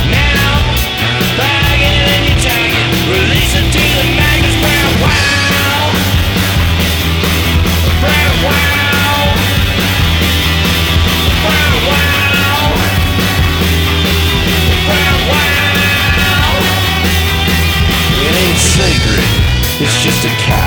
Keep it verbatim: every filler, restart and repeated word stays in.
Now, bag it and you tag it, release it to the magnets. Brown wow, brown wow, brown wow, brown wow. It ain't sacred, it's just a cow.